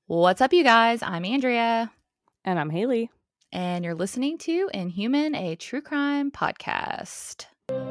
What's up, you guys? I'm Andrea. And I'm Haley. And you're listening to Inhuman, a true crime podcast.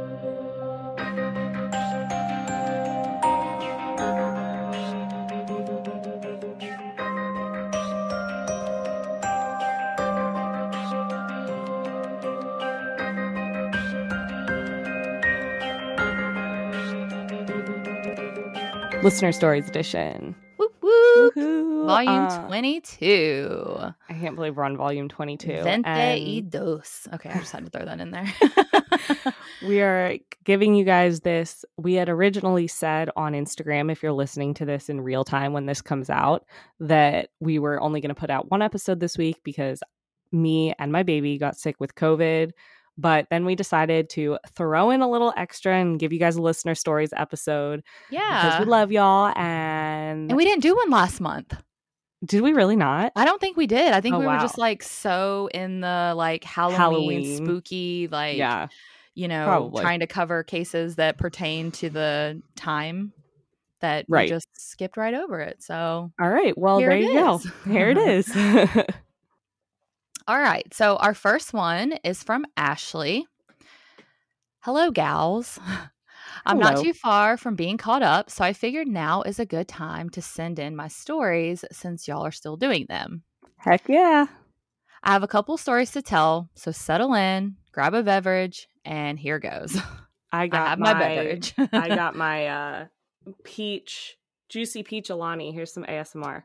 Listener Stories Edition. Whoop, whoop. Woohoo. Volume 22. I can't believe we're on volume 22. 22. Okay, I just had to throw that in there. We are giving you guys this. We had originally said on Instagram, if you're listening to this in real time when this comes out, that we were only going to put out one episode this week because me and my baby got sick with COVID. But then we decided to throw in a little extra and give you guys a Listener Stories episode. Yeah. Because we love y'all. And we didn't do one last month. Did we really not? I don't think we did. I think we were just like so in the like Halloween. Spooky, like, yeah, you know, probably trying to cover cases that pertain to the time that we just skipped right over it. So, all right. Well, there you go. Here it is. All right. So our first one is from Ashley. Hello, gals. I'm not too far from being caught up, so I figured now is a good time to send in my stories since y'all are still doing them. Heck yeah. I have a couple stories to tell, so settle in, grab a beverage, and here goes. I have my beverage. I got my juicy peach Alani. Here's some ASMR.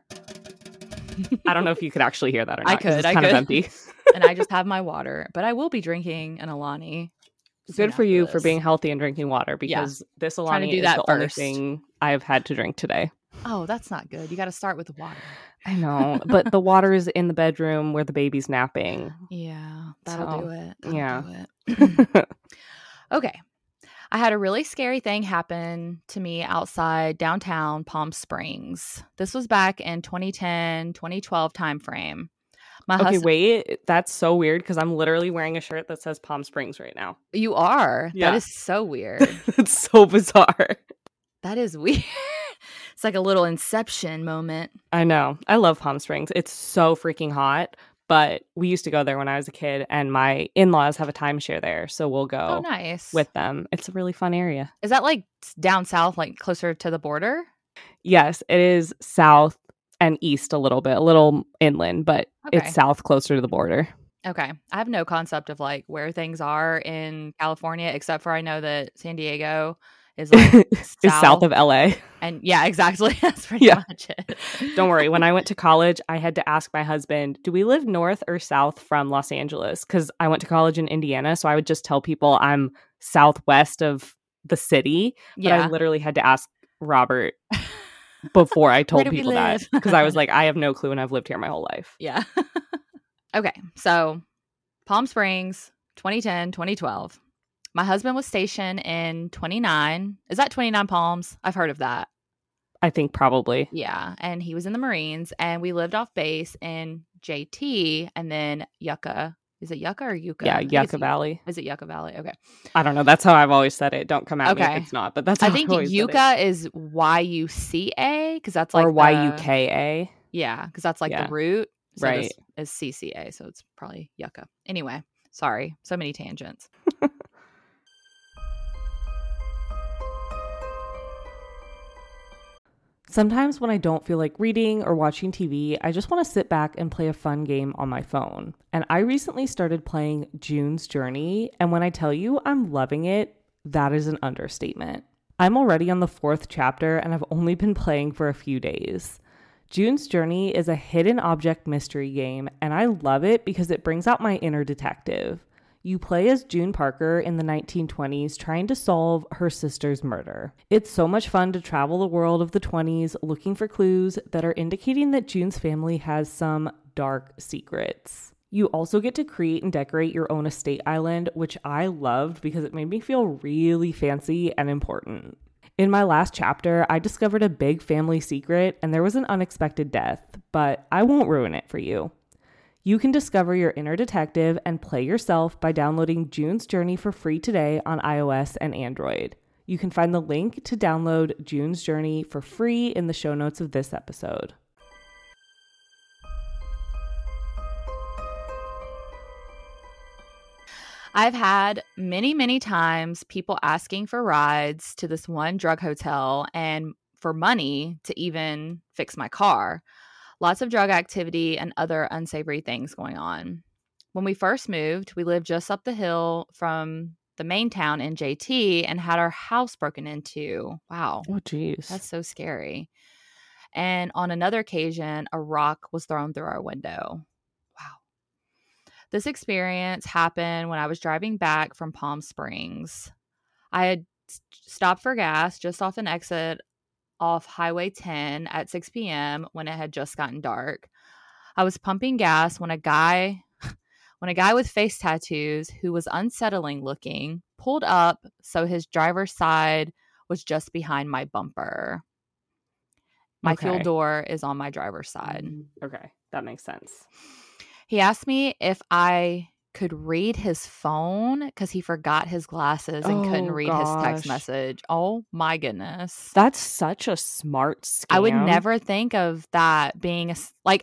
I don't know if you could actually hear that or not. I could. It's kind of empty. And I just have my water, but I will be drinking an Alani. Good for you for being healthy and drinking water, because this Alani is the only thing I've had to drink today. Oh, that's not good. You got to start with the water. I know, but the water is in the bedroom where the baby's napping. Yeah, that'll do it. Yeah. Do it. Okay. I had a really scary thing happen to me outside downtown Palm Springs. This was back in 2010, 2012 timeframe. Wait, that's so weird because I'm literally wearing a shirt that says Palm Springs right now. You are? Yeah. That is so weird. It's so bizarre. That is weird. It's like a little Inception moment. I know. I love Palm Springs. It's so freaking hot. But we used to go there when I was a kid, and my in-laws have a timeshare there, so we'll go with them. It's a really fun area. Is that like down south, like closer to the border? Yes, it is south and east a little inland, but it's south closer to the border. Okay. I have no concept of like where things are in California, except for I know that San Diego is like south of LA. And yeah, exactly. That's pretty much it. Don't worry. When I went to college, I had to ask my husband, do we live north or south from Los Angeles? Because I went to college in Indiana. So I would just tell people I'm southwest of the city. But I literally had to ask Robert before I told people that. Because I was like, I have no clue and I've lived here my whole life. Yeah. Okay. So Palm Springs, 2010, 2012. My husband was stationed in 29. Is that 29 Palms? I've heard of that. I think probably. Yeah. And he was in the Marines, and we lived off base in JT and then Yucca. Is it Yucca or Yucca? Yeah, Yucca Valley. Is it Yucca Valley? Okay. I don't know. That's how I've always said it. Don't come at me if it's not. But that's how I think Yucca is YUCA, because that's like or YUKA. Yeah, because that's like the root. So right. This is CCA, so it's probably Yucca. Anyway, sorry. So many tangents. Sometimes when I don't feel like reading or watching TV, I just want to sit back and play a fun game on my phone. And I recently started playing June's Journey, and when I tell you I'm loving it, that is an understatement. I'm already on the 4th chapter, and I've only been playing for a few days. June's Journey is a hidden object mystery game, and I love it because it brings out my inner detective. You play as June Parker in the 1920s trying to solve her sister's murder. It's so much fun to travel the world of the 20s looking for clues that are indicating that June's family has some dark secrets. You also get to create and decorate your own estate island, which I loved because it made me feel really fancy and important. In my last chapter, I discovered a big family secret and there was an unexpected death, but I won't ruin it for you. You can discover your inner detective and play yourself by downloading June's Journey for free today on iOS and Android. You can find the link to download June's Journey for free in the show notes of this episode. I've had many, many times people asking for rides to this one drug hotel and for money to even fix my car. Lots of drug activity and other unsavory things going on. When we first moved, we lived just up the hill from the main town in JT and had our house broken into. Wow. Oh, geez. That's so scary. And on another occasion, a rock was thrown through our window. Wow. This experience happened when I was driving back from Palm Springs. I had stopped for gas just off an exit off Highway 10 at 6 p.m. when it had just gotten dark. I was pumping gas when a guy with face tattoos who was unsettling looking pulled up so his driver's side was just behind my bumper. My fuel door is on my driver's side. Okay, that makes sense. He asked me if I could read his phone because he forgot his glasses and couldn't read his text message. Oh my goodness. That's such a smart scam. I would never think of that being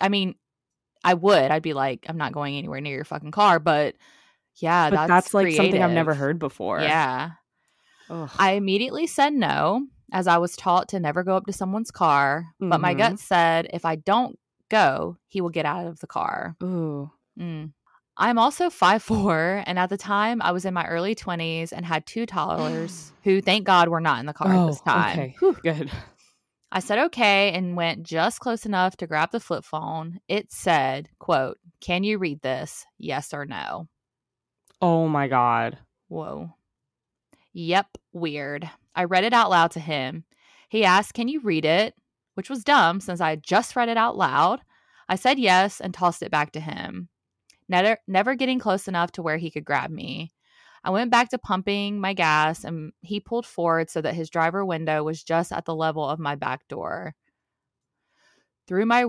I would. I'd be like, I'm not going anywhere near your fucking car. But yeah, that's like creative. something I've never heard before. Yeah. Ugh. I immediately said no, as I was taught to never go up to someone's car. But my gut said if I don't go, he will get out of the car. Ooh. I'm also 5'4", and at the time I was in my early 20s and had two toddlers who, thank God, were not in the car at this time. Okay. Whew, good. I said okay and went just close enough to grab the flip phone. It said, quote, "Can you read this? Yes or no?" Oh my God. Whoa. Yep, weird. I read it out loud to him. He asked, "Can you read it?" Which was dumb since I had just read it out loud. I said yes and tossed it back to him, never getting close enough to where he could grab me. I went back to pumping my gas and he pulled forward so that his driver window was just at the level of my back door. Through my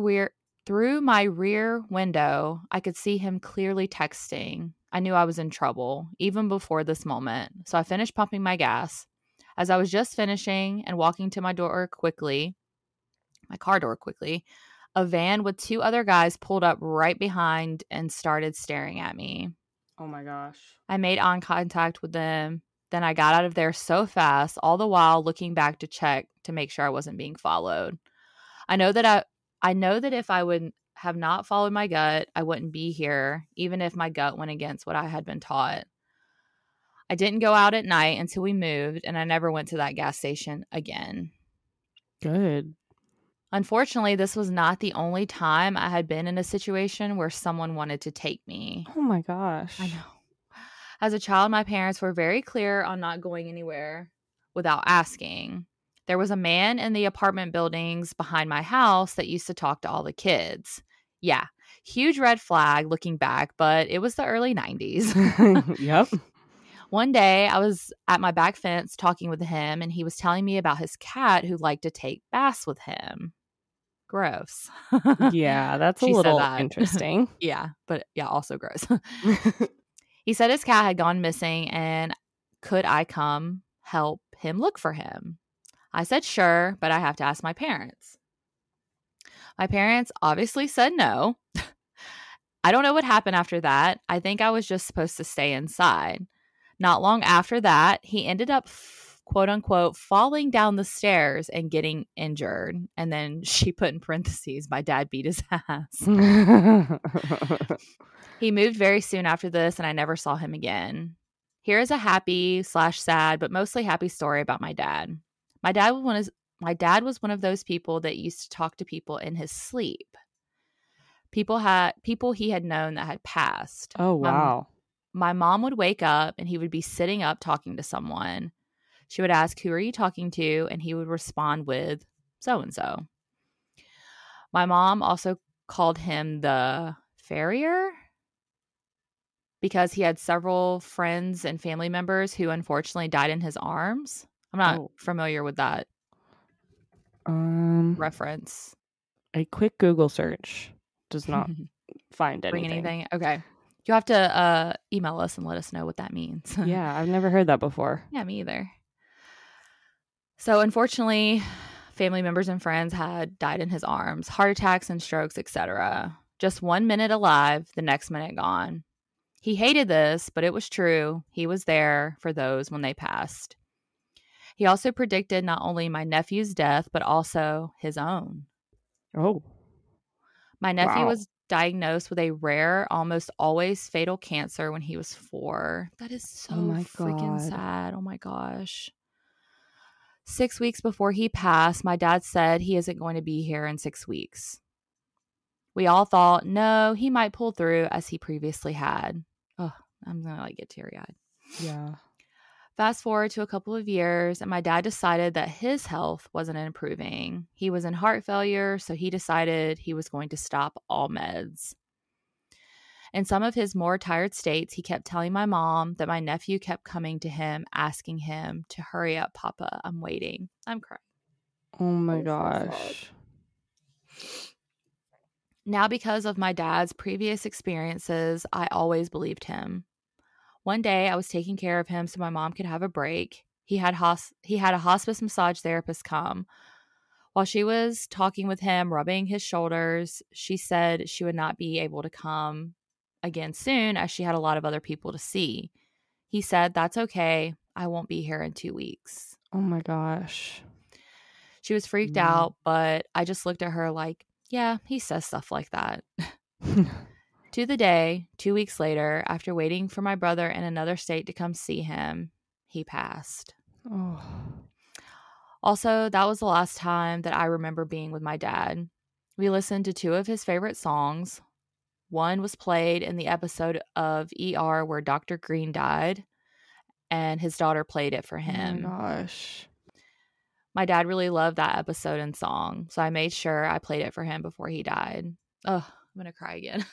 rear window, I could see him clearly texting. I knew I was in trouble, even before this moment, so I finished pumping my gas. As I was just finishing and walking to my car door quickly, a van with two other guys pulled up right behind and started staring at me. Oh my gosh. I made eye contact with them. Then I got out of there so fast, all the while looking back to check to make sure I wasn't being followed. I know that if I would have not followed my gut, I wouldn't be here, even if my gut went against what I had been taught. I didn't go out at night until we moved, and I never went to that gas station again. Good. Unfortunately, this was not the only time I had been in a situation where someone wanted to take me. Oh my gosh. I know. As a child, my parents were very clear on not going anywhere without asking. There was a man in the apartment buildings behind my house that used to talk to all the kids. Yeah, huge red flag looking back, but it was the early 90s. Yep. One day, I was at my back fence talking with him, and he was telling me about his cat who liked to take baths with him. Gross. Yeah, that's a little interesting. Yeah, but yeah, also gross. He said his cat had gone missing and could I come help him look for him? I said sure, but I have to ask my parents. My parents obviously said no. I don't know what happened after that. I think I was just supposed to stay inside. Not long after that, he ended up, quote unquote, falling down the stairs and getting injured. And then she put in parentheses, my dad beat his ass. He moved very soon after this, and I never saw him again. Here is a happy/sad, but mostly happy story about my dad. My dad was one of those people that used to talk to people in his sleep. People he had known that had passed. Oh, wow. My mom would wake up and he would be sitting up talking to someone. She would ask, "Who are you talking to?" And he would respond with, "So-and-so." My mom also called him the farrier because he had several friends and family members who unfortunately died in his arms. I'm not familiar with that reference. A quick Google search does not find anything. Okay. You'll have to email us and let us know what that means. Yeah, I've never heard that before. Yeah, me either. So unfortunately, family members and friends had died in his arms, heart attacks and strokes, etc. Just 1 minute alive, the next minute gone. He hated this, but it was true. He was there for those when they passed. He also predicted not only my nephew's death, but also his own. Oh. My nephew Wow. was diagnosed with a rare, almost always fatal cancer when he was 4. That is so freaking sad. Oh my gosh. 6 weeks before he passed, my dad said he isn't going to be here in 6 weeks. We all thought, no, he might pull through as he previously had. Oh, I'm going to get teary-eyed. Yeah. Fast forward to a couple of years, and my dad decided that his health wasn't improving. He was in heart failure, so he decided he was going to stop all meds. In some of his more tired states, he kept telling my mom that my nephew kept coming to him, asking him to hurry up, Papa, I'm waiting. I'm crying. Oh my gosh. Now, because of my dad's previous experiences, I always believed him. One day, I was taking care of him so my mom could have a break. He had a hospice massage therapist come. While she was talking with him, rubbing his shoulders, she said she would not be able to come again soon as she had a lot of other people to see. He said, "That's okay. I won't be here in 2 weeks." Oh my gosh. She was freaked out, but I just looked at her like, yeah, he says stuff like that. To the day, 2 weeks later, after waiting for my brother in another state to come see him, he passed. Oh. Also, that was the last time that I remember being with my dad. We listened to 2 of his favorite songs. One was played in the episode of ER where Dr. Green died, and his daughter played it for him. Oh my gosh. My dad really loved that episode and song, so I made sure I played it for him before he died. Oh, I'm going to cry again.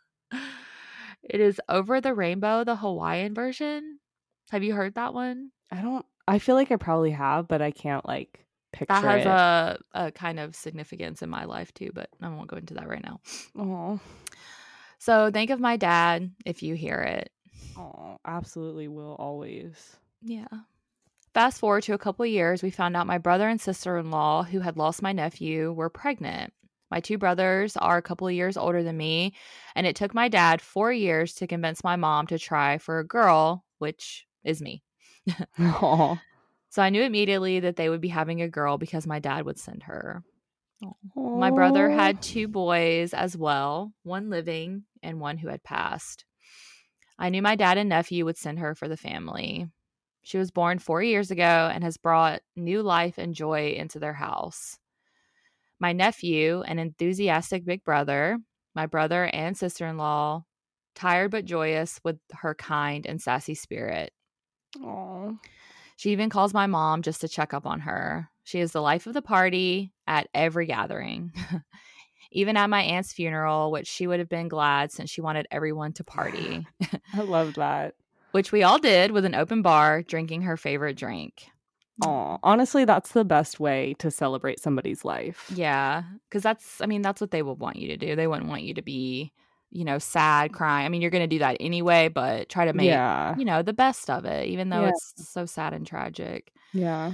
It is Over the Rainbow, the Hawaiian version. Have you heard that one? I feel like I probably have, but I can't picture that has it. a kind of significance in my life too, but I won't go into that right now. Oh. So think of my dad if you hear it. Oh, absolutely will always. Yeah. Fast forward to a couple of years, we found out my brother and sister-in-law, who had lost my nephew, were pregnant. My 2 brothers are a couple of years older than me, and it took my dad 4 years to convince my mom to try for a girl, which is me. Oh. So I knew immediately that they would be having a girl because my dad would send her. Oh. My brother had 2 boys as well, one living and one who had passed. I knew my dad and nephew would send her for the family. She was born 4 years ago and has brought new life and joy into their house. My nephew, an enthusiastic big brother, my brother and sister-in-law, tired but joyous with her kind and sassy spirit. Oh. She even calls my mom just to check up on her. She is the life of the party at every gathering. Even at my aunt's funeral, which she would have been glad since she wanted everyone to party. I love that. Which we all did with an open bar, drinking her favorite drink. Oh, honestly, that's the best way to celebrate somebody's life. Yeah, because that's what they would want you to do. They wouldn't want you to be, sad, crying. I mean, you're going to do that anyway, but try to make, the best of it, even though it's so sad and tragic. Yeah.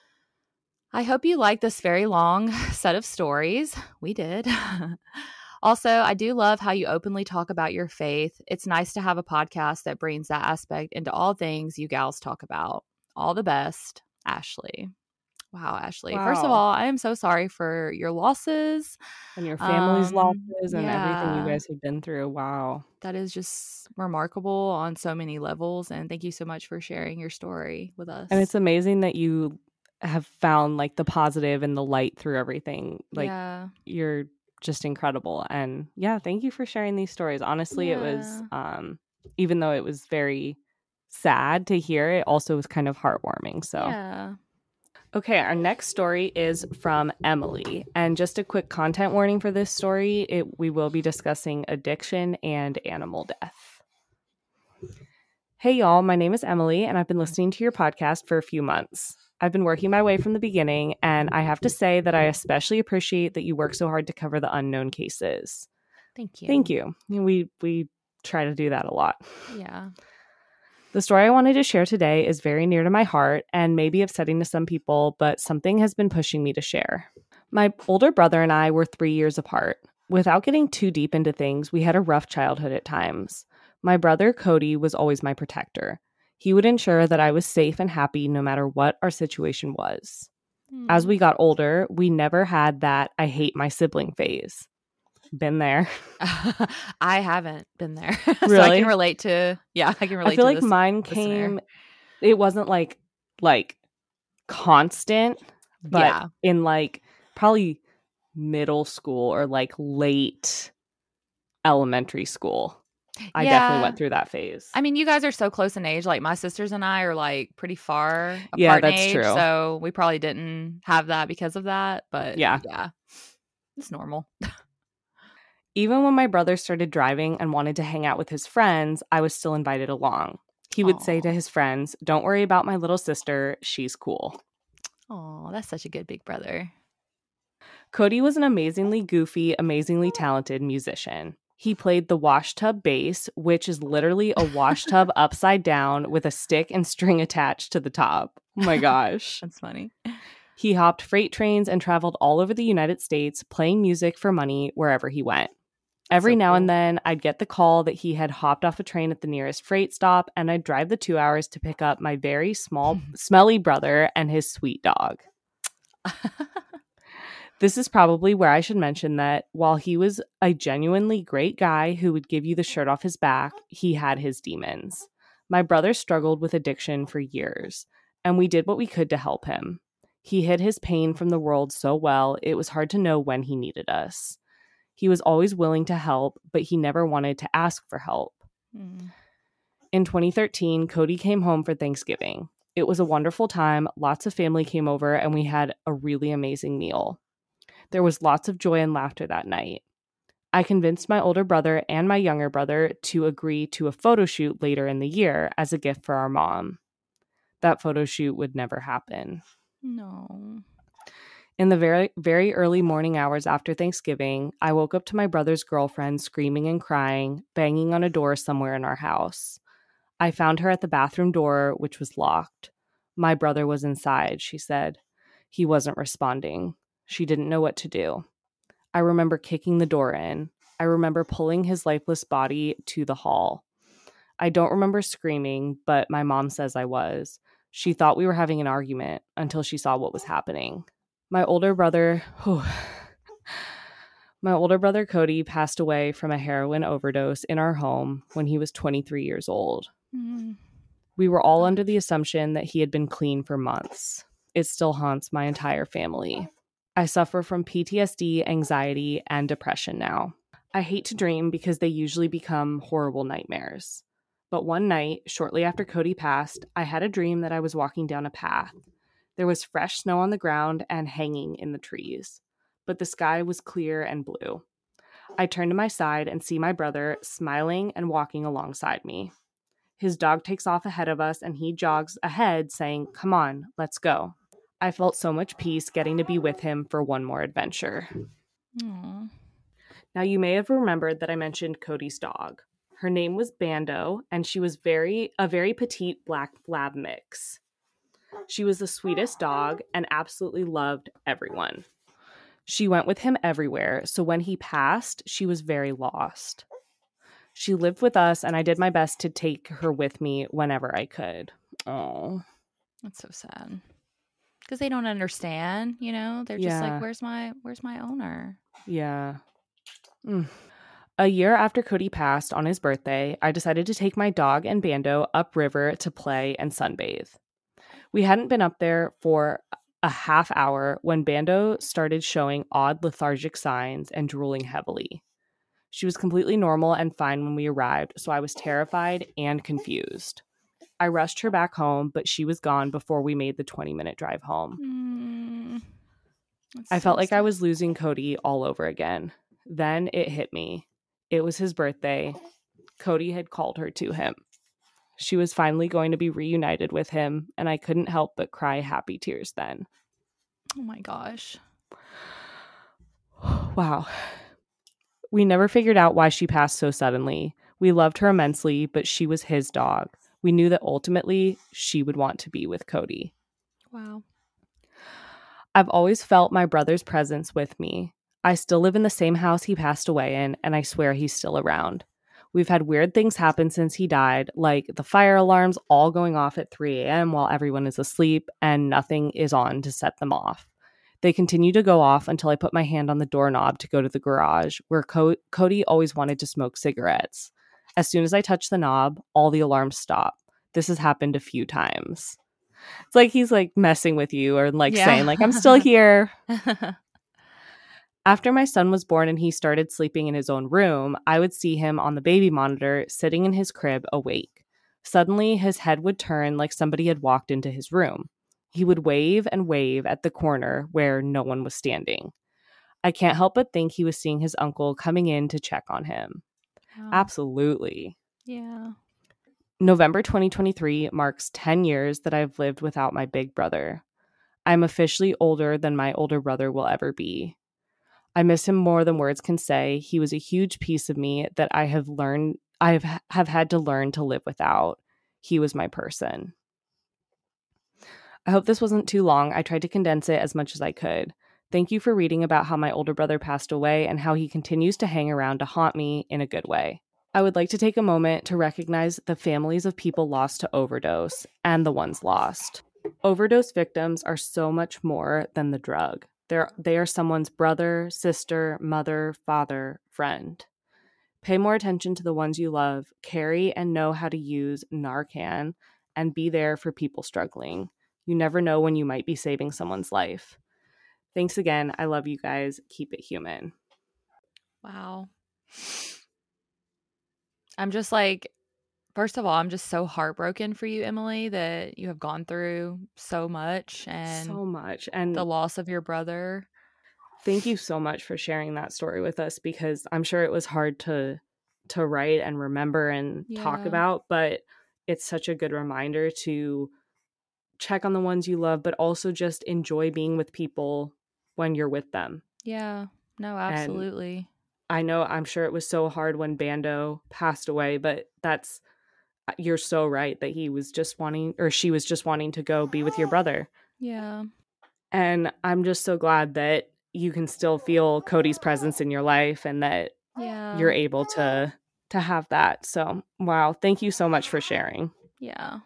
I hope you like this very long set of stories. We did. Also, I do love how you openly talk about your faith. It's nice to have a podcast that brings that aspect into all things you gals talk about. All the best, Ashley. Wow, Ashley. Wow. First of all, I am so sorry for your losses. And your family's losses and everything you guys have been through. Wow. That is just remarkable on so many levels. And thank you so much for sharing your story with us. And it's amazing that you have found the positive and the light through everything. You're just incredible. And thank you for sharing these stories. Honestly, it was even though it was very sad to hear, it also was kind of heartwarming. So okay, our next story is from Emily. And just a quick content warning for this story, we will be discussing addiction and animal death. Hey y'all, my name is Emily and I've been listening to your podcast for a few months. I've been working my way from the beginning, and I have to say that I especially appreciate that you work so hard to cover the unknown cases. Thank you. Thank you. We try to do that a lot. Yeah. The story I wanted to share today is very near to my heart and maybe upsetting to some people, but something has been pushing me to share. My older brother and I were 3 years apart. Without getting too deep into things, we had a rough childhood at times. My brother Cody was always my protector. He would ensure that I was safe and happy no matter what our situation was. As we got older, we never had that I hate my sibling phase. Been there. I haven't been there. Really? So I can relate to, I can relate I feel to like this mine listener. came, it wasn't like constant, but in like probably middle school or like late elementary school. I definitely went through that phase. I mean, you guys are so close in age. Like my sisters and I are like pretty far apart Yeah, in that's age. true. So we probably didn't have that because of that. But yeah, it's normal. Even when my brother started driving and wanted to hang out with his friends, I was still invited along. He would say to his friends, "Don't worry about my little sister. She's cool." Oh, that's such a good big brother. Cody was an amazingly goofy, amazingly talented musician. He played the washtub bass, which is literally a washtub upside down with a stick and string attached to the top. Oh my gosh. That's funny. He hopped freight trains and traveled all over the United States, playing music for money wherever he went. Every now and then, I'd get the call that he had hopped off a train at the nearest freight stop, and I'd drive the 2 hours to pick up my very small, smelly brother and his sweet dog. This is probably where I should mention that while he was a genuinely great guy who would give you the shirt off his back, he had his demons. My brother struggled with addiction for years, and we did what we could to help him. He hid his pain from the world so well, it was hard to know when he needed us. He was always willing to help, but he never wanted to ask for help. In 2013, Cody came home for Thanksgiving. It was a wonderful time. Lots of family came over, and we had a really amazing meal. There was lots of joy and laughter that night. I convinced my older brother and my younger brother to agree to a photo shoot later in the year as a gift for our mom. That photo shoot would never happen. No. In the very, very early morning hours after Thanksgiving, I woke up to my brother's girlfriend screaming and crying, banging on a door somewhere in our house. I found her at the bathroom door, which was locked. My brother was inside, she said. He wasn't responding. She didn't know what to do. I remember kicking the door in. I remember pulling his lifeless body to the hall. I don't remember screaming, but my mom says I was. She thought we were having an argument until she saw what was happening. My older brother Cody passed away from a heroin overdose in our home when he was 23 years old. We were all under the assumption that he had been clean for months. It still haunts my entire family. I suffer from PTSD, anxiety, and depression now. I hate to dream because they usually become horrible nightmares. But one night, shortly after Cody passed, I had a dream that I was walking down a path. There was fresh snow on the ground and hanging in the trees, but the sky was clear and blue. I turn to my side and see my brother smiling and walking alongside me. His dog takes off ahead of us and he jogs ahead saying, "Come on, let's go." I felt so much peace getting to be with him for one more adventure. Aww. Now, you may have remembered that I mentioned Cody's dog. Her name was Bando, and she was a very petite black lab mix. She was the sweetest dog and absolutely loved everyone. She went with him everywhere, so when he passed, she was very lost. She lived with us, and I did my best to take her with me whenever I could. Oh, that's so sad. Because they don't understand, you know? They're just like, where's my owner? Yeah. A year after Cody passed on his birthday, I decided to take my dog and Bando upriver to play and sunbathe. We hadn't been up there for a half hour when Bando started showing odd lethargic signs and drooling heavily. She was completely normal and fine when we arrived, so I was terrified and confused. I rushed her back home, but she was gone before we made the 20-minute drive home. I felt like I was losing Cody all over again. Then it hit me. It was his birthday. Cody had called her to him. She was finally going to be reunited with him, and I couldn't help but cry happy tears then. Oh my gosh. Wow. We never figured out why she passed so suddenly. We loved her immensely, but she was his dog. We knew that ultimately she would want to be with Cody. Wow. I've always felt my brother's presence with me. I still live in the same house he passed away in, and I swear he's still around. We've had weird things happen since he died, like the fire alarms all going off at 3 a.m. while everyone is asleep and nothing is on to set them off. They continue to go off until I put my hand on the doorknob to go to the garage, where Cody always wanted to smoke cigarettes. As soon as I touch the knob, all the alarms stop. This has happened a few times. It's like he's like messing with you or like saying like, I'm still here. After my son was born and he started sleeping in his own room, I would see him on the baby monitor sitting in his crib awake. Suddenly, his head would turn like somebody had walked into his room. He would wave and wave at the corner where no one was standing. I can't help but think he was seeing his uncle coming in to check on him. Oh. Absolutely. Yeah. November 2023 marks 10 years that I've lived without my big brother. I'm officially older than my older brother will ever be. I miss him more than words can say. He was a huge piece of me that I have had to learn to live without. He was my person. I hope this wasn't too long. I tried to condense it as much as I could. Thank you for reading about how my older brother passed away and how he continues to hang around to haunt me in a good way. I would like to take a moment to recognize the families of people lost to overdose and the ones lost. Overdose victims are so much more than the drug. They are someone's brother, sister, mother, father, friend. Pay more attention to the ones you love, carry and know how to use Narcan, and be there for people struggling. You never know when you might be saving someone's life. Thanks again. I love you guys. Keep it human. Wow. I'm just like, first of all, I'm just so heartbroken for you, Emily, that you have gone through so much and the loss of your brother. Thank you so much for sharing that story with us, because I'm sure it was hard to write and remember and talk about, but it's such a good reminder to check on the ones you love, but also just enjoy being with people when you're with them. Yeah, no, absolutely. And I'm sure it was so hard when Bando passed away, but you're so right that she was just wanting to go be with your brother. Yeah. And I'm just so glad that you can still feel Cody's presence in your life and that you're able to have that. So, wow. Thank you so much for sharing. Yeah.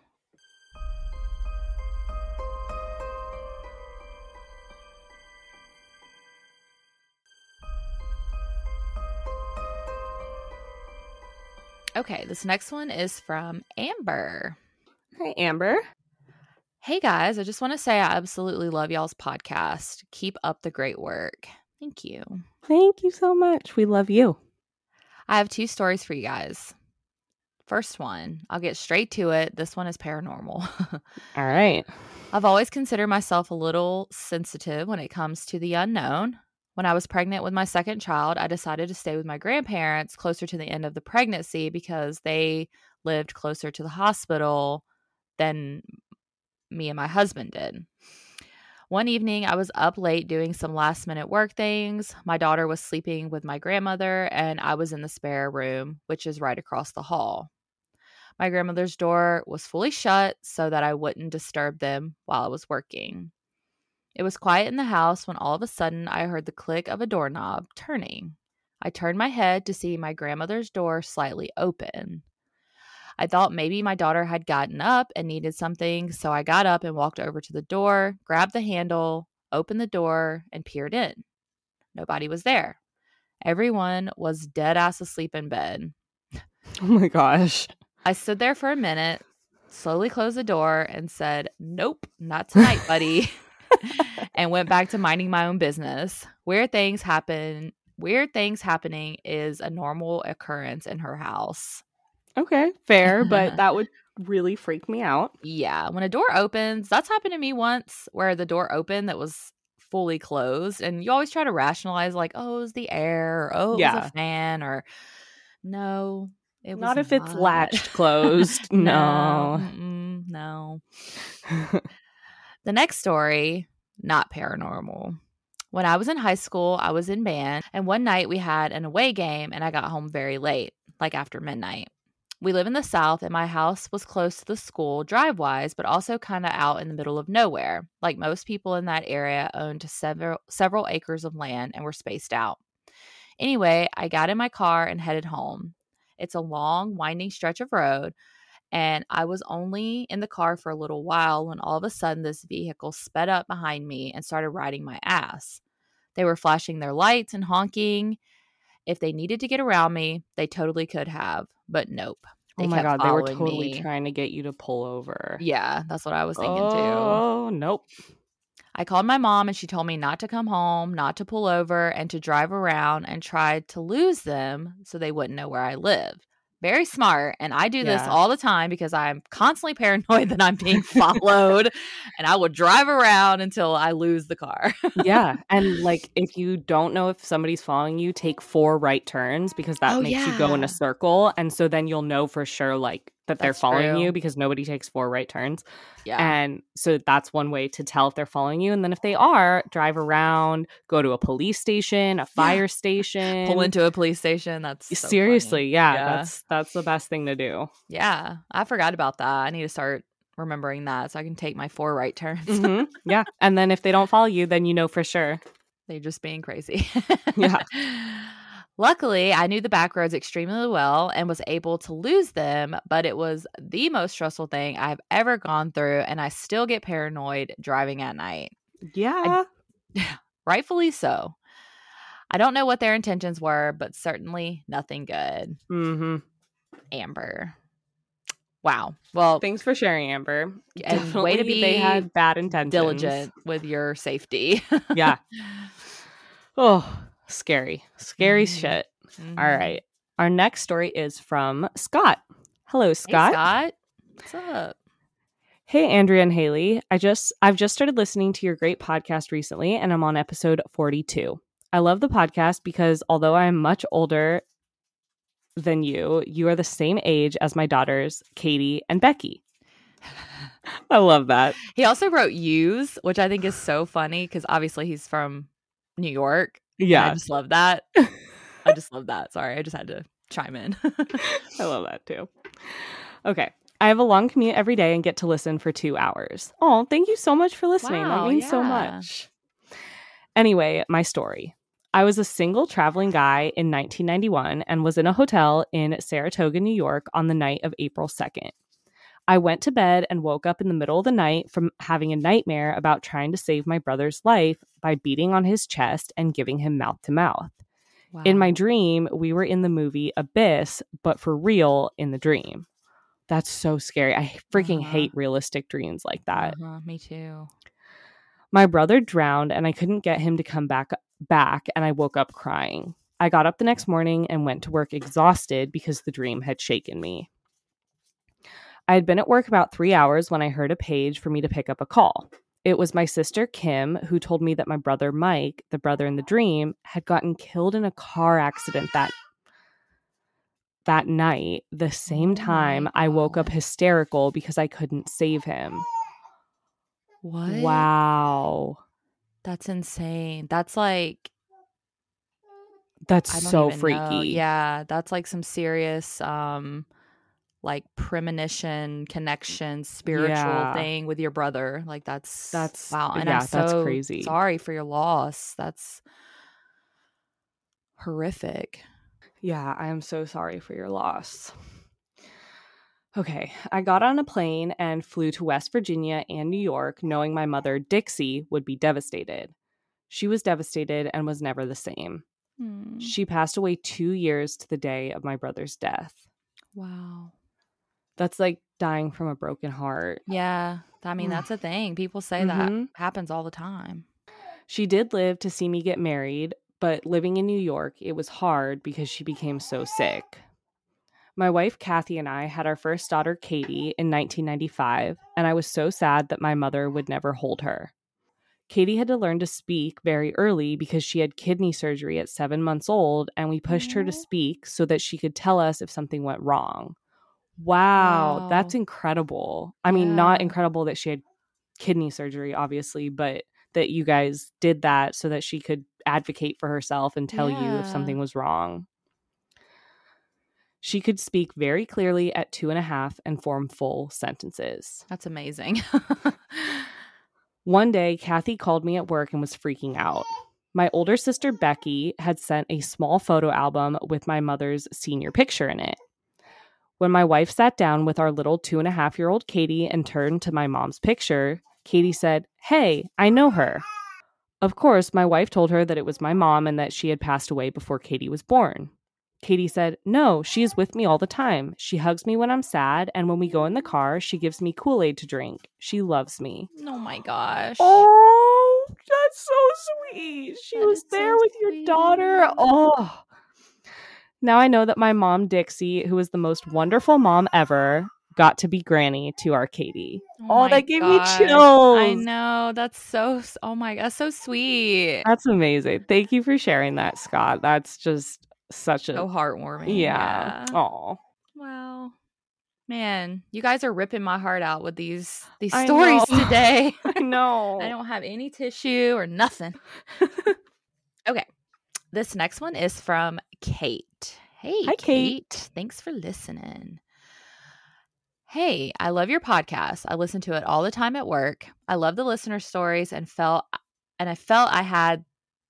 Okay, this next one is from Amber. Hi, Amber. Hey, guys. I just want to say I absolutely love y'all's podcast. Keep up the great work. Thank you. Thank you so much. We love you. I have 2 stories for you guys. First one, I'll get straight to it. This one is paranormal. All right. I've always considered myself a little sensitive when it comes to the unknown. When I was pregnant with my second child, I decided to stay with my grandparents closer to the end of the pregnancy because they lived closer to the hospital than me and my husband did. One evening, I was up late doing some last-minute work things. My daughter was sleeping with my grandmother, and I was in the spare room, which is right across the hall. My grandmother's door was fully shut so that I wouldn't disturb them while I was working. It was quiet in the house when all of a sudden I heard the click of a doorknob turning. I turned my head to see my grandmother's door slightly open. I thought maybe my daughter had gotten up and needed something, so I got up and walked over to the door, grabbed the handle, opened the door, and peered in. Nobody was there. Everyone was dead-ass asleep in bed. Oh my gosh. I stood there for a minute, slowly closed the door, and said, "Nope, not tonight, buddy," and went back to minding my own business. Weird things happening is a normal occurrence in her house. Okay, fair, but that would really freak me out. Yeah, when a door opens, that's happened to me once, where the door opened that was fully closed, and you always try to rationalize like, oh, it was the air, or oh, it was a fan, or no, it was not. If it's latched closed. No. No. The next story, not paranormal. When I was in high school, I was in band, and one night we had an away game, and I got home very late, like after midnight. We live in the South, and my house was close to the school drive-wise, but also kind of out in the middle of nowhere. Like most people in that area owned several acres of land and were spaced out. Anyway, I got in my car and headed home. It's a long, winding stretch of road. And I was only in the car for a little while when all of a sudden this vehicle sped up behind me and started riding my ass. They were flashing their lights and honking. If they needed to get around me, they totally could have, but nope. Oh They my kept God, they were following totally me. trying to get you to pull over. Yeah, that's what I was thinking too. Oh, nope. I called my mom and she told me not to come home, not to pull over, and to drive around and tried to lose them so they wouldn't know where I lived. Very smart. And I do this Yeah. all the time because I'm constantly paranoid that I'm being followed and I will drive around until I lose the car. Yeah. And like, if you don't know if somebody's following you, take 4 right turns because that makes you go in a circle. And so then you'll know for sure, like, that they're following you because nobody takes 4 right turns. Yeah. And so that's one way to tell if they're following you. And then if they are, drive around, go to a police station, a fire station. Pull into a police station. That's so seriously, funny. Yeah. That's the best thing to do. Yeah. I forgot about that. I need to start remembering that so I can take my 4 right turns. Mm-hmm. Yeah. And then if they don't follow you, then you know for sure. They're just being crazy. Yeah. Luckily, I knew the back roads extremely well and was able to lose them, but it was the most stressful thing I've ever gone through, and I still get paranoid driving at night. Yeah. Rightfully so. I don't know what their intentions were, but certainly nothing good. Mm-hmm. Amber. Wow. Well, thanks for sharing, Amber. And definitely way to be they had bad intentions. Diligent with your safety. Yeah. Oh, scary shit. Mm-hmm. All right. Our next story is from Scott. Hello, Scott. Hey, Scott. What's up? Hey, Andrea and Haley. I've just started listening to your great podcast recently, and I'm on episode 42. I love the podcast because although I am much older than you are the same age as my daughters, Katie and Becky. I love that. He also wrote "use," which I think is so funny because obviously he's from New York. Yeah. I just love that. I just love that. Sorry, I just had to chime in. I love that too. Okay. I have a long commute every day and get to listen for 2 hours. Oh, thank you so much for listening. Wow, that means so much. Anyway, my story. I was a single traveling guy in 1991 and was in a hotel in Saratoga, New York on the night of April 2nd. I went to bed and woke up in the middle of the night from having a nightmare about trying to save my brother's life by beating on his chest and giving him mouth to mouth. Wow. In my dream, we were in the movie Abyss, but for real in the dream. That's so scary. I freaking hate realistic dreams like that. Me too. My brother drowned and I couldn't get him to come back and I woke up crying. I got up the next morning and went to work exhausted because the dream had shaken me. I had been at work about 3 hours when I heard a page for me to pick up a call. It was my sister Kim who told me that my brother Mike, the brother in the dream, had gotten killed in a car accident that night, the same time I woke up hysterical because I couldn't save him. What? Wow. That's insane. That's like... That's so freaky. Know. Yeah, that's like some serious like premonition, connection, spiritual thing with your brother. Like that's wow. And I'm so that's crazy. Sorry for your loss. That's horrific. Yeah, I am so sorry for your loss. Okay, I got on a plane and flew to West Virginia and New York, knowing my mother, Dixie, would be devastated. She was devastated and was never the same. She passed away 2 years to the day of my brother's death. Wow. That's like dying from a broken heart. Yeah, I mean, that's a thing. People say that happens all the time. She did live to see me get married, but living in New York, it was hard because she became so sick. My wife, Kathy, and I had our first daughter, Katie, in 1995, and I was so sad that my mother would never hold her. Katie had to learn to speak very early because she had kidney surgery at 7 months old, and we pushed her to speak so that she could tell us if something went wrong. Wow, that's incredible. I mean, not incredible that she had kidney surgery, obviously, but that you guys did that so that she could advocate for herself and tell you if something was wrong. She could speak very clearly at 2.5 and form full sentences. That's amazing. One day, Kathy called me at work and was freaking out. My older sister, Becky, had sent a small photo album with my mother's senior picture in it. When my wife sat down with our little 2.5-year-old Katie and turned to my mom's picture, Katie said, "Hey, I know her." Of course, my wife told her that it was my mom and that she had passed away before Katie was born. Katie said, "No, she is with me all the time. She hugs me when I'm sad, and when we go in the car, she gives me Kool-Aid to drink. She loves me." Oh my gosh. Oh, that's so sweet. She That was is there so with your daughter. sweet. Oh. Now I know that my mom, Dixie, who is the most wonderful mom ever, got to be Granny to our Katie. Oh, My that gave me gosh. I chills. know. That's so, oh my, that's so sweet. That's amazing. Thank you for sharing that, Scott. That's just such a, So heartwarming. yeah. Yeah. Oh, Wow. Man, you guys are ripping my heart out with these I stories know. today. I know. I don't have any tissue or nothing. Okay. This next one is from Kate. Hey, Hi, Kate. Thanks for listening. Hey, I love your podcast. I listen to it all the time at work. I love the listener stories and felt I had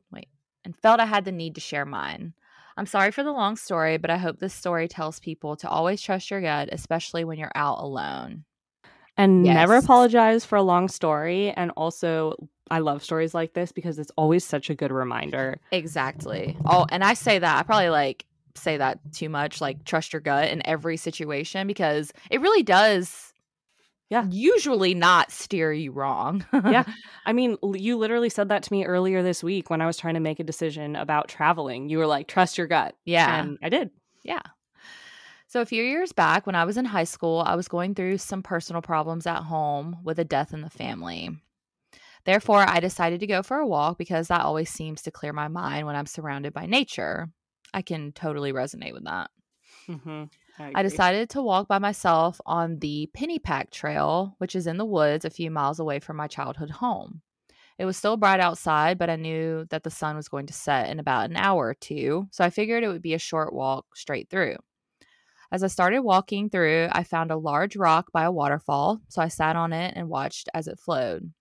the need to share mine. I'm sorry for the long story, but I hope this story tells people to always trust your gut, especially when you're out alone. And never Yes. apologize for a long story. And also, I love stories like this because it's always such a good reminder. Exactly. Oh, and I say that. I probably say that too much, like trust your gut in every situation because it really does usually not steer you wrong. Yeah. I mean, you literally said that to me earlier this week when I was trying to make a decision about traveling. You were like, trust your gut. Yeah. And I did. Yeah. So a few years back when I was in high school, I was going through some personal problems at home with a death in the family. Therefore, I decided to go for a walk because that always seems to clear my mind when I'm surrounded by nature. I can totally resonate with that. Mm-hmm. I decided to walk by myself on the Pennypack Trail, which is in the woods a few miles away from my childhood home. It was still bright outside, but I knew that the sun was going to set in about an hour or two, so I figured it would be a short walk straight through. As I started walking through, I found a large rock by a waterfall, so I sat on it and watched as it flowed.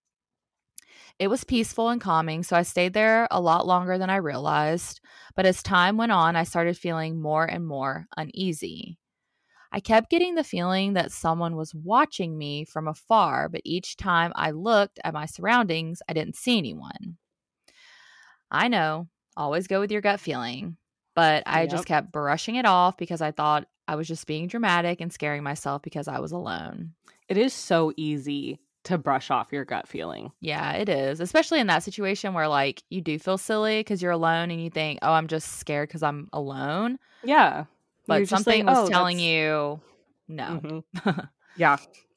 It was peaceful and calming, so I stayed there a lot longer than I realized, but as time went on, I started feeling more and more uneasy. I kept getting the feeling that someone was watching me from afar, but each time I looked at my surroundings, I didn't see anyone. I know, always go with your gut feeling, but I just kept brushing it off because I thought I was just being dramatic and scaring myself because I was alone. It is so easy to brush off your gut feeling. Yeah, it is, especially in that situation where you do feel silly because you're alone and you think, oh, I'm just scared because I'm alone. Yeah. But something was telling you no. Mm-hmm. Yeah.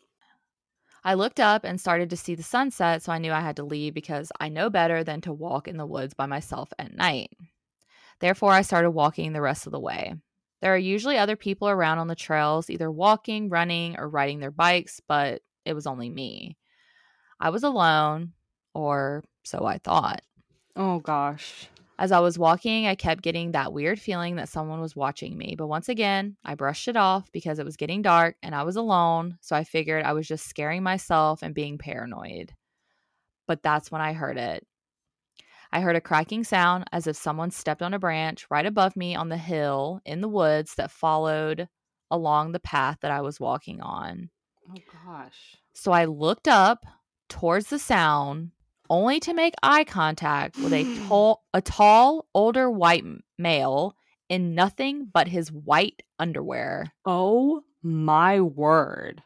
I looked up and started to see the sunset, so I knew I had to leave because I know better than to walk in the woods by myself at night. Therefore, I started walking the rest of the way. There are usually other people around on the trails, either walking, running, or riding their bikes, but it was only me. I was alone, or so I thought. Oh, gosh. As I was walking, I kept getting that weird feeling that someone was watching me. But once again, I brushed it off because it was getting dark and I was alone. So I figured I was just scaring myself and being paranoid. But that's when I heard it. I heard a cracking sound as if someone stepped on a branch right above me on the hill in the woods that followed along the path that I was walking on. Oh, gosh. So I looked up towards the sound only to make eye contact with a tall, older white male in nothing but his white underwear. Oh, my word.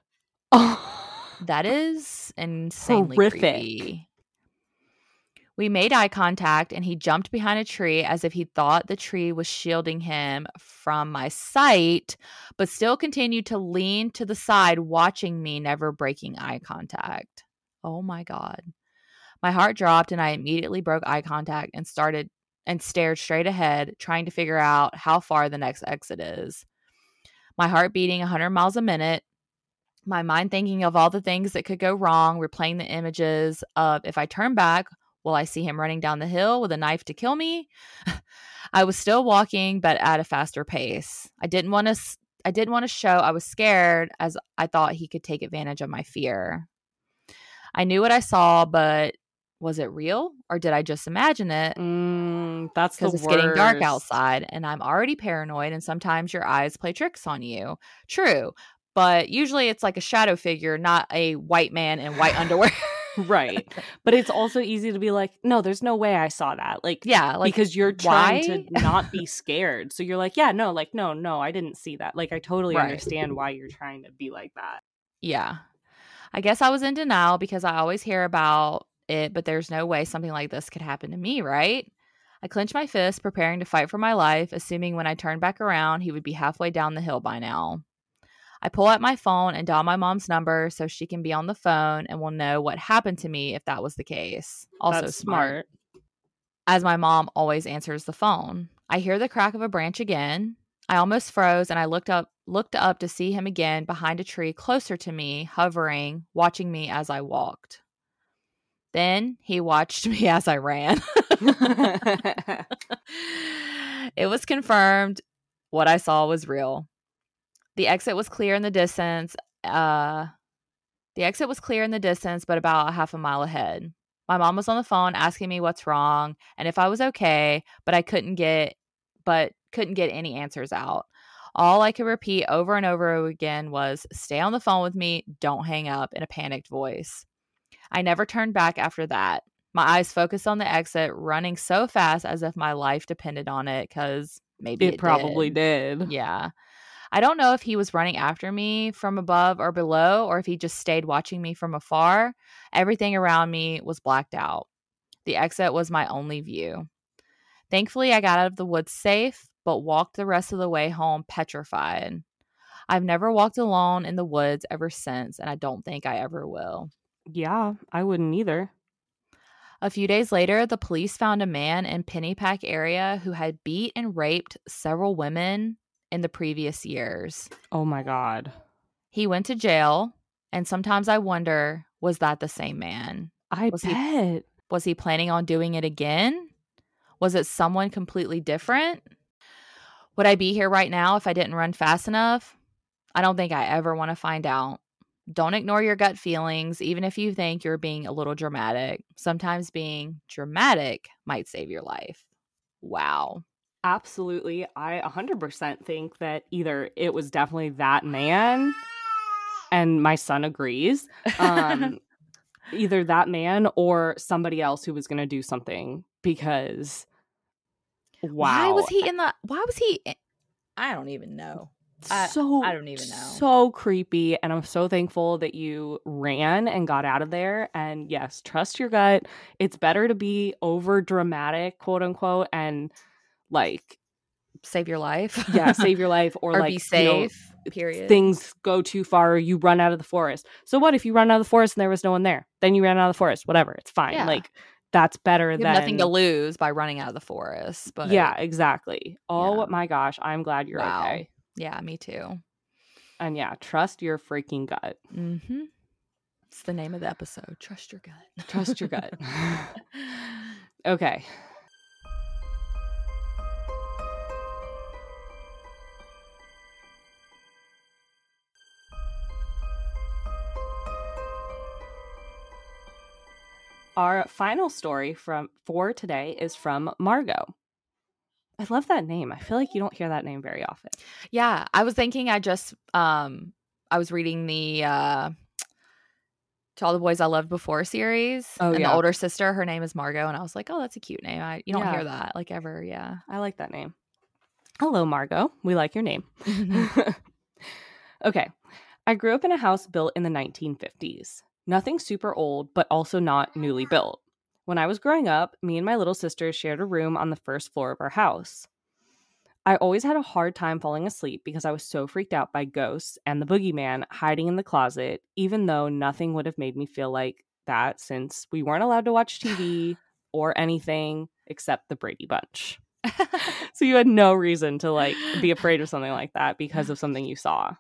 That is insanely horrific. Creepy. We made eye contact and he jumped behind a tree as if he thought the tree was shielding him from my sight, but still continued to lean to the side, watching me, never breaking eye contact. Oh my God. My heart dropped and I immediately broke eye contact and stared straight ahead, trying to figure out how far the next exit is. My heart beating 100 miles a minute, my mind thinking of all the things that could go wrong, replaying the images of if I turn back, will I see him running down the hill with a knife to kill me? I was still walking, but at a faster pace. I didn't want to show I was scared, as I thought he could take advantage of my fear. I knew what I saw, but Was it real or did I just imagine it? That's the Because worst. it's getting dark outside and I'm already paranoid, and sometimes your eyes play tricks on you. True. But usually it's like a shadow figure, not a white man in white underwear. Right. But it's also easy to be like, no, there's no way I saw that. Like, yeah, like because you're trying to why? not be scared. So you're like, yeah, no, like, no, I didn't see that. Like, I totally Right. understand why you're trying to be like that. Yeah. I guess I was in denial because I always hear about it, but there's no way something like this could happen to me, right? I clenched my fist, preparing to fight for my life, assuming when I turned back around, he would be halfway down the hill by now. I pull out my phone and dial my mom's number so she can be on the phone and will know what happened to me if that was the case. Also That's smart, as my mom always answers the phone. I hear the crack of a branch again. I almost froze and I looked up to see him again behind a tree closer to me, hovering, watching me as I walked. Then he watched me as I ran. It was confirmed what I saw was real. The exit was clear in the distance. But about a half a mile ahead. My mom was on the phone asking me what's wrong and if I was okay, but couldn't get any answers out. All I could repeat over and over again was, "Stay on the phone with me, don't hang up," in a panicked voice. I never turned back after that. My eyes focused on the exit, running so fast as if my life depended on it, because maybe it probably did. Yeah. I don't know if he was running after me from above or below, or if he just stayed watching me from afar. Everything around me was blacked out. The exit was my only view. Thankfully, I got out of the woods safe, but walked the rest of the way home petrified. I've never walked alone in the woods ever since, and I don't think I ever will. Yeah, I wouldn't either. A few days later, the police found a man in Pennypack area who had beat and raped several women in the previous years. Oh my God. He went to jail, and sometimes I wonder, was that the same man? I bet. Was he planning on doing it again? Was it someone completely different? Would I be here right now if I didn't run fast enough? I don't think I ever want to find out. Don't ignore your gut feelings, even if you think you're being a little dramatic. Sometimes being dramatic might save your life. Wow. Absolutely. I 100% think that either it was definitely that man, and my son agrees, either that man or somebody else who was going to do something, because wow. Why was he I don't even know. I don't even know. So creepy. And I'm so thankful that you ran and got out of there. And yes, trust your gut. It's better to be over dramatic, quote unquote, and like save your life. Yeah, save your life, or like be safe. Period. Things go too far, or you run out of the forest. So what if you run out of the forest and there was no one there? Then you ran out of the forest. Whatever. It's fine. Yeah. Like that's better than nothing to lose by running out of the forest. But yeah, exactly. Oh my gosh, I'm glad you're okay. Yeah, me too. And yeah, trust your freaking gut. Mm-hmm. It's the name of the episode. Trust your gut. Trust your gut. Okay. Our final story for today is from Margot. I love that name. I feel like you don't hear that name very often. Yeah, I was thinking I was reading the To All the Boys I Loved Before series. Oh, and the older sister, her name is Margot, and I was like, oh, that's a cute name. You don't hear that like ever. Yeah. I like that name. Hello, Margot. We like your name. Okay. I grew up in a house built in the 1950s. Nothing super old, but also not newly built. When I was growing up, me and my little sister shared a room on the first floor of our house. I always had a hard time falling asleep because I was so freaked out by ghosts and the boogeyman hiding in the closet, even though nothing would have made me feel like that since we weren't allowed to watch TV or anything except the Brady Bunch. So you had no reason to like be afraid of something like that because of something you saw.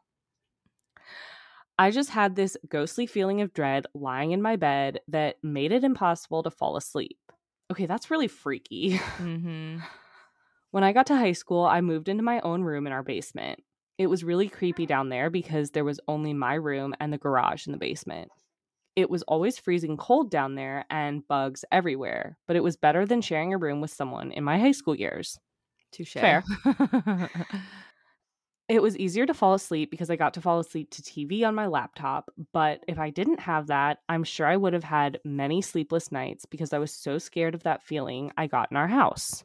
I just had this ghostly feeling of dread lying in my bed that made it impossible to fall asleep. Okay, that's really freaky. Mm-hmm. When I got to high school, I moved into my own room in our basement. It was really creepy down there because there was only my room and the garage in the basement. It was always freezing cold down there and bugs everywhere, but it was better than sharing a room with someone in my high school years. Touche. Fair. It was easier to fall asleep because I got to fall asleep to TV on my laptop, but if I didn't have that, I'm sure I would have had many sleepless nights because I was so scared of that feeling I got in our house.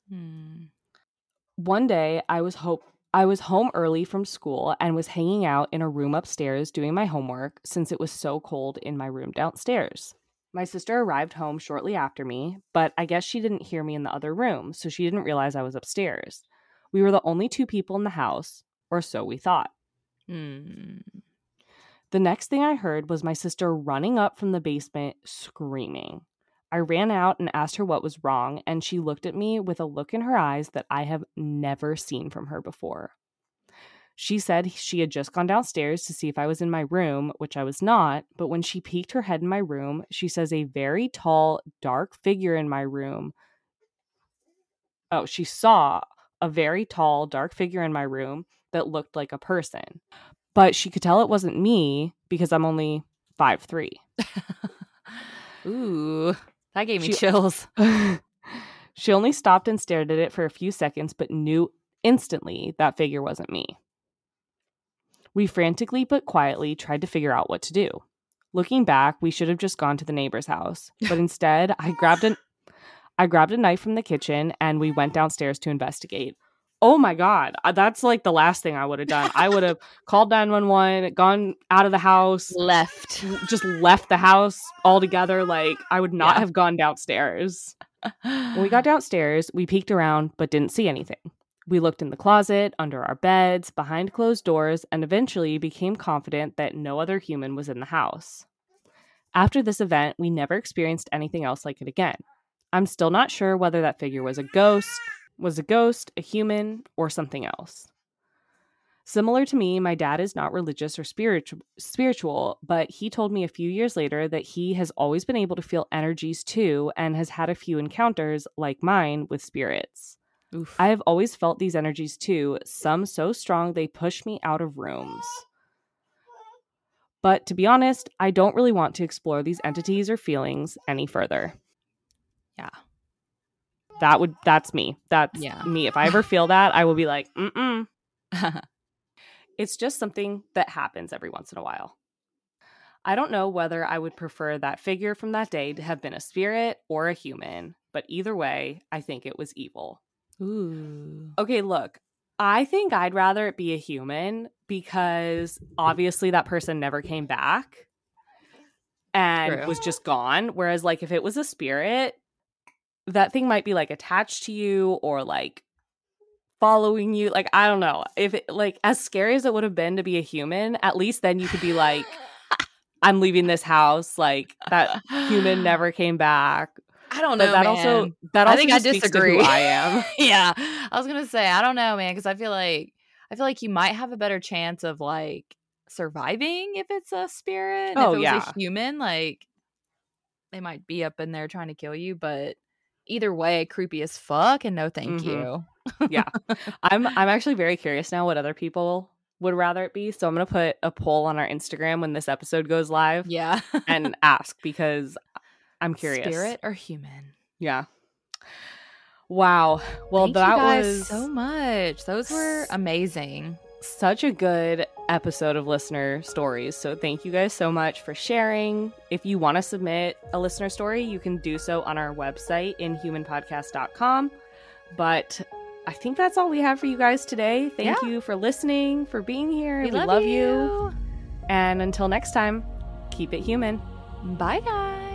One day, I was home early from school and was hanging out in a room upstairs doing my homework since it was so cold in my room downstairs. My sister arrived home shortly after me, but I guess she didn't hear me in the other room, so she didn't realize I was upstairs. We were the only 2 people in the house, or so we thought. The next thing I heard was my sister running up from the basement screaming. I ran out and asked her what was wrong, and she looked at me with a look in her eyes that I have never seen from her before. She said she had just gone downstairs to see if I was in my room, which I was not, but when she peeked her head in my room, she says a very tall, dark figure in my room. Oh, she saw a very tall, dark figure in my room that looked like a person. But she could tell it wasn't me because I'm only 5'3". Ooh, that gave me chills. She only stopped and stared at it for a few seconds, but knew instantly that figure wasn't me. We frantically but quietly tried to figure out what to do. Looking back, we should have just gone to the neighbor's house, but instead, I grabbed a knife from the kitchen and we went downstairs to investigate. Oh my God, that's like the last thing I would have done. I would have called 911, gone out of the house, just left the house altogether. Like, I would not have gone downstairs. When we got downstairs, we peeked around but didn't see anything. We looked in the closet, under our beds, behind closed doors, and eventually became confident that no other human was in the house. After this event, we never experienced anything else like it again. I'm still not sure whether that figure was a ghost, a human, or something else. Similar to me, my dad is not religious or spiritual, but he told me a few years later that he has always been able to feel energies too and has had a few encounters like mine with spirits. Oof. I have always felt these energies too, some so strong they push me out of rooms. But to be honest, I don't really want to explore these entities or feelings any further. Yeah. That's me. That's me. If I ever feel that, I will be like, It's just something that happens every once in a while. I don't know whether I would prefer that figure from that day to have been a spirit or a human, but either way, I think it was evil. Ooh. Okay, look, I think I'd rather it be a human because obviously that person never came back and was just gone. Whereas like if it was a spirit, that thing might be like attached to you or like following you. Like, I don't know. If it, like, as scary as it would have been to be a human, at least then you could be like, I'm leaving this house. Like, that human never came back. I don't know, that man. Also I think I disagree. Who I am. Yeah, I was gonna say I don't know, man, because I feel like you might have a better chance of like surviving if it's a spirit. Oh, if it was a human, like they might be up in there trying to kill you. But either way, creepy as fuck, and no, thank you. Yeah, I'm actually very curious now what other people would rather it be. So I'm gonna put a poll on our Instagram when this episode goes live. Yeah, and ask because I'm curious. Spirit or human? Yeah. Wow. Well, Thank that you guys was so much. Those were amazing. Such a good episode of listener stories. So thank you guys so much for sharing. If you want to submit a listener story, you can do so on our website, inhumanpodcast.com. But I think that's all we have for you guys today. Thank you for listening, for being here. We love you. And until next time, keep it human. Bye, guys.